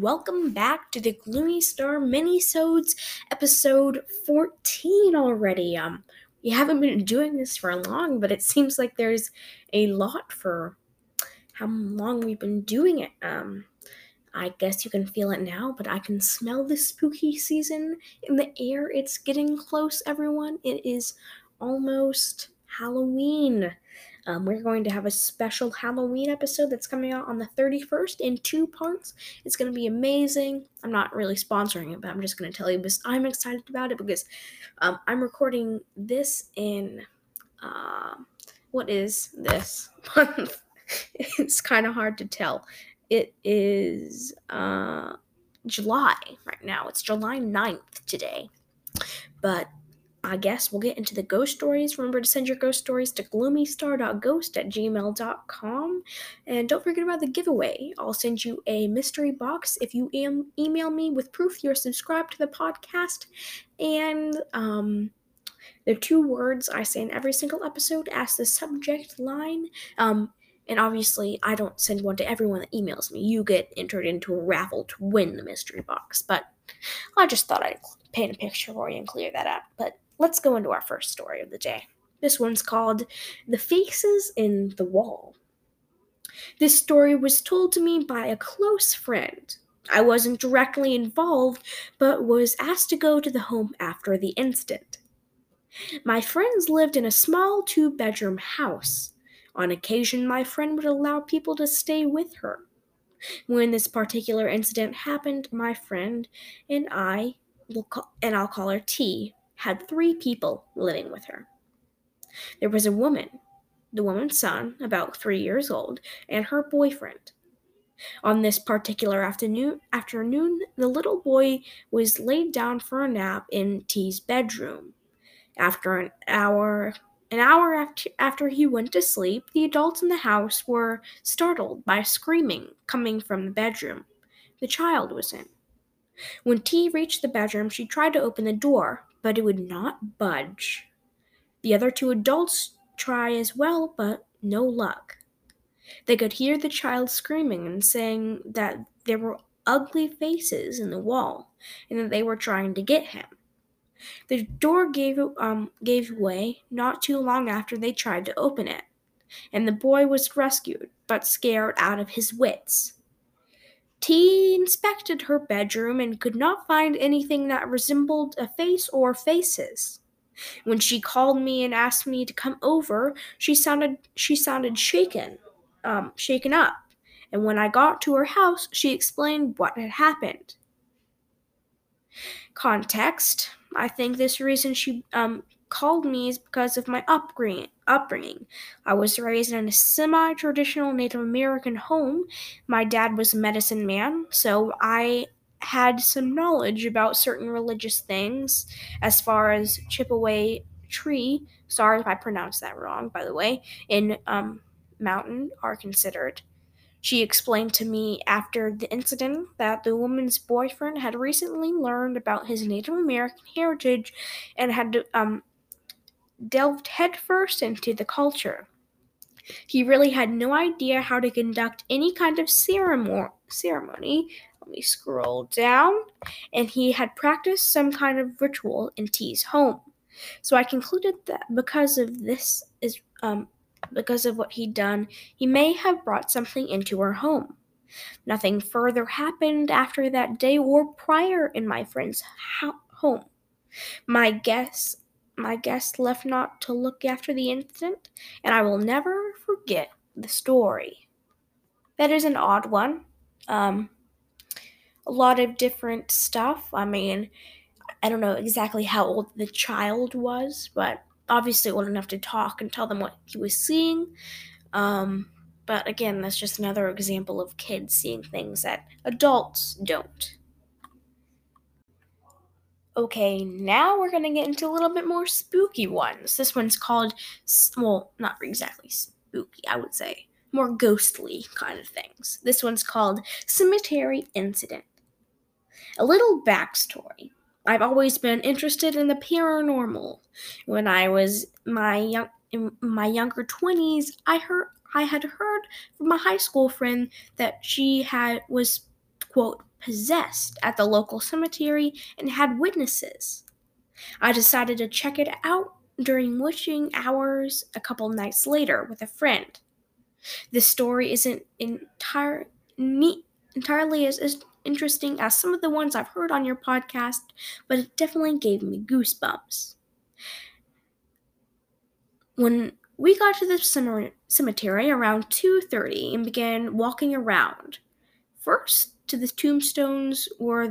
welcome back to the Gloomy Star Minisodes, episode 14 already. We haven't been doing this for long, but it seems like there's a lot for how long we've been doing it. I guess you can feel it now, but I can smell the spooky season in the air. It's getting close, everyone. It is almost Halloween. We're going to have a special Halloween episode that's coming out on the 31st in 2 parts. It's going to be amazing. I'm not really sponsoring it, but I'm just going to tell you because I'm excited about it because I'm recording this in, what is this month? It's kind of hard to tell. It is July right now. It's July 9th today. But I guess we'll get into the ghost stories. Remember to send your ghost stories to gloomystar.ghost@gmail.com. And don't forget about the giveaway. I'll send you a mystery box if you email me with proof you're subscribed to the podcast. And there are 2 words I say in every single episode as the subject line. And obviously, I don't send one to everyone that emails me. You get entered into a raffle to win the mystery box. But I just thought I'd paint a picture for you and clear that up. But let's go into our first story of the day. This one's called The Faces in the Wall. This story was told to me by a close friend. I wasn't directly involved, but was asked to go to the home after the incident. My friends lived in a small 2-bedroom house. On occasion, my friend would allow people to stay with her. When this particular incident happened, my friend and I'll call her T, had 3 people living with her. There was a woman, the woman's son, about 3 years old, and her boyfriend. On this particular afternoon, the little boy was laid down for a nap in T's bedroom. After an hour after he went to sleep, the adults in the house were startled by screaming coming from the bedroom the child was in. When T reached the bedroom, she tried to open the door, but it would not budge. The other 2 adults tried as well, but no luck. They could hear the child screaming and saying that there were ugly faces in the wall and that they were trying to get him. The door gave way not too long after they tried to open it, and the boy was rescued, but scared out of his wits. T inspected her bedroom and could not find anything that resembled a face or faces. When she called me and asked me to come over, she sounded shaken up. And when I got to her house, she explained what had happened. Context: I think this reason she called me is because of my upbringing. I was raised in a semi-traditional Native American home. My dad was a medicine man, so I had some knowledge about certain religious things as far as Chippewa tree, sorry if I pronounced that wrong, by the way, in Mountain are considered. She explained to me after the incident that the woman's boyfriend had recently learned about his Native American heritage and had delved headfirst into the culture. He really had no idea how to conduct any kind of ceremony. Let me scroll down. And he had practiced some kind of ritual in T's home. So I concluded that because of what he'd done, he may have brought something into her home. Nothing further happened after that day or prior in my friend's home. My guest left not to look after the incident, and I will never forget the story. That is an odd one. A lot of different stuff. I mean, I don't know exactly how old the child was, but obviously old enough to talk and tell them what he was seeing. But again, that's just another example of kids seeing things that adults don't. Okay, now we're going to get into a little bit more spooky ones. This one's called, well, not exactly spooky, I would say. More ghostly kind of things. This one's called Cemetery Incident. A little backstory. I've always been interested in the paranormal. When I was in my younger 20s, I had heard from a high school friend that she was quote, possessed at the local cemetery and had witnesses. I decided to check it out during witching hours a couple nights later with a friend. This story isn't entirely as interesting as some of the ones I've heard on your podcast, but it definitely gave me goosebumps. When we got to the cemetery around 2:30 and began walking around, first to the tombstones where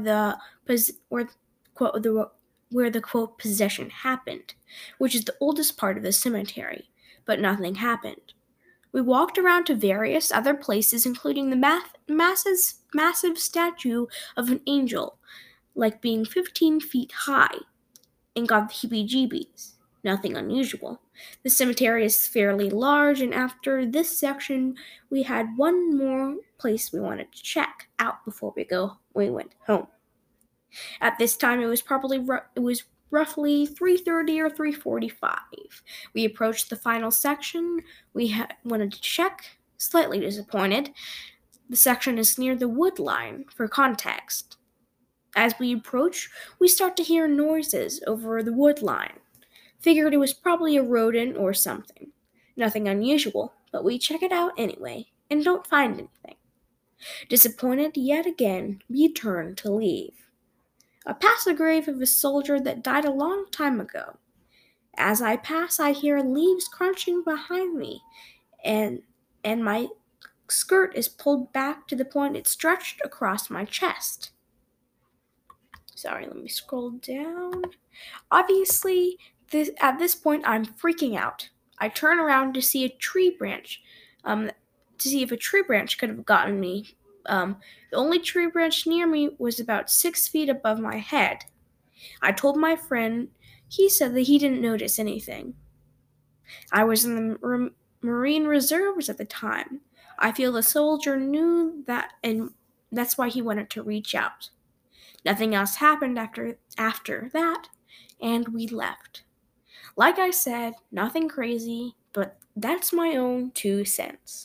the quote possession happened, which is the oldest part of the cemetery, but nothing happened. We walked around to various other places, including the massive statue of an angel, like being 15 feet high, and got the heebie-jeebies. Nothing unusual. The cemetery is fairly large, and after this section, we had one more place we wanted to check out before we went home. At this time, it was roughly 3:30 or 3:45. We approached the final section wanted to check. Slightly disappointed. The section is near the wood line, for context. As we approach, we start to hear noises over the wood line. Figured it was probably a rodent or something. Nothing unusual, but we check it out anyway, and don't find anything. Disappointed yet again, we turn to leave. I pass the grave of a soldier that died a long time ago. As I pass, I hear leaves crunching behind me, and my skirt is pulled back to the point it stretched across my chest. Sorry, let me scroll down. Obviously, at this point, I'm freaking out. I turn around to see a tree branch, to see if a tree branch could have gotten me. The only tree branch near me was about 6 feet above my head. I told my friend. He said that he didn't notice anything. I was in the Marine Reserves at the time. I feel the soldier knew that, and that's why he wanted to reach out. Nothing else happened after that, and we left. Like I said, nothing crazy, but that's my own 2 cents.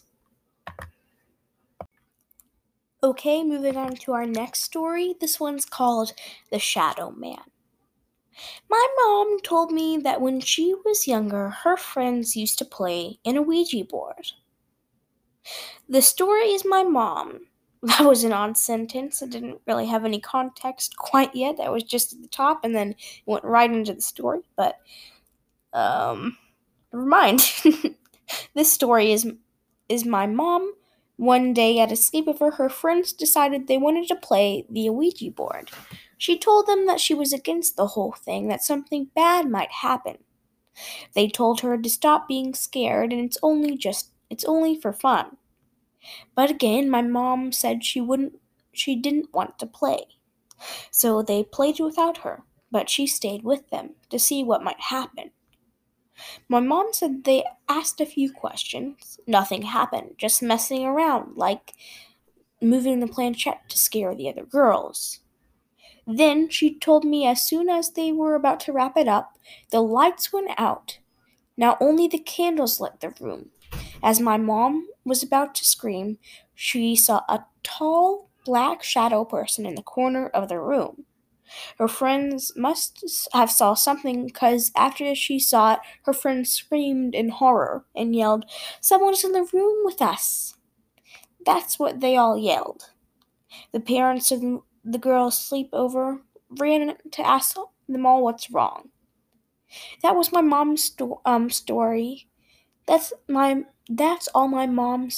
Okay, moving on to our next story. This one's called The Shadow Man. My mom told me that when she was younger, her friends used to play in a Ouija board. The story is my mom. That was an odd sentence. It didn't really have any context quite yet. That was just at the top, and then it went right into the story. But, never mind. This story is my mom. One day at a sleepover, her friends decided they wanted to play the Ouija board. She told them that she was against the whole thing, that something bad might happen. They told her to stop being scared, and it's only for fun. But again, my mom said she didn't want to play. So they played without her, but she stayed with them to see what might happen. My mom said they asked a few questions. Nothing happened, just messing around, like moving the planchette to scare the other girls. Then she told me as soon as they were about to wrap it up, the lights went out. Now only the candles lit the room. As my mom was about to scream, she saw a tall, black shadow person in the corner of the room. Her friends must have saw something, because after she saw it, her friends screamed in horror and yelled, "Someone's in the room with us!" That's what they all yelled. The parents of the girls' sleepover ran to ask them all what's wrong. That was my mom's story. That's all my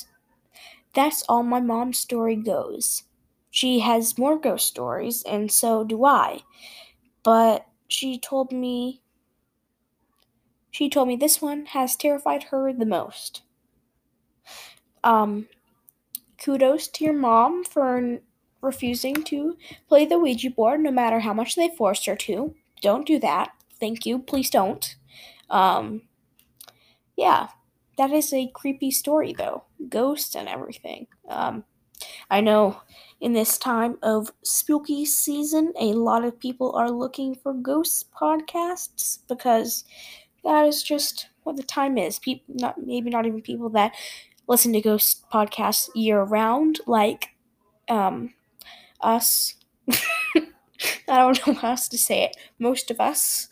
mom's story goes. She has more ghost stories, and so do I. But she told me this one has terrified her the most. Kudos to your mom for refusing to play the Ouija board no matter how much they forced her to. Don't do that. Thank you. Please don't. Yeah, that is a creepy story, though. Ghosts and everything. I know in this time of spooky season, a lot of people are looking for ghost podcasts because that is just what the time is. Maybe not even people that listen to ghost podcasts year round, like us. I don't know how else to say it. Most of us.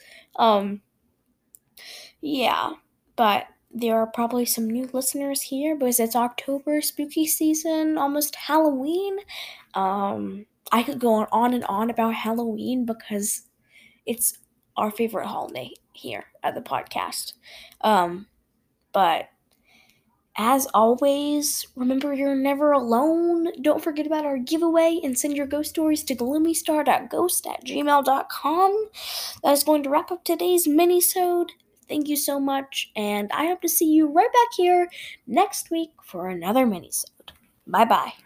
Yeah, but there are probably some new listeners here because it's October, spooky season, almost Halloween. I could go on and on about Halloween because it's our favorite holiday here at the podcast. But as always, remember you're never alone. Don't forget about our giveaway and send your ghost stories to gloomystar.ghost@gmail.com. That is going to wrap up today's mini-sode. Thank you so much, and I hope to see you right back here next week for another mini-sode. Bye-bye.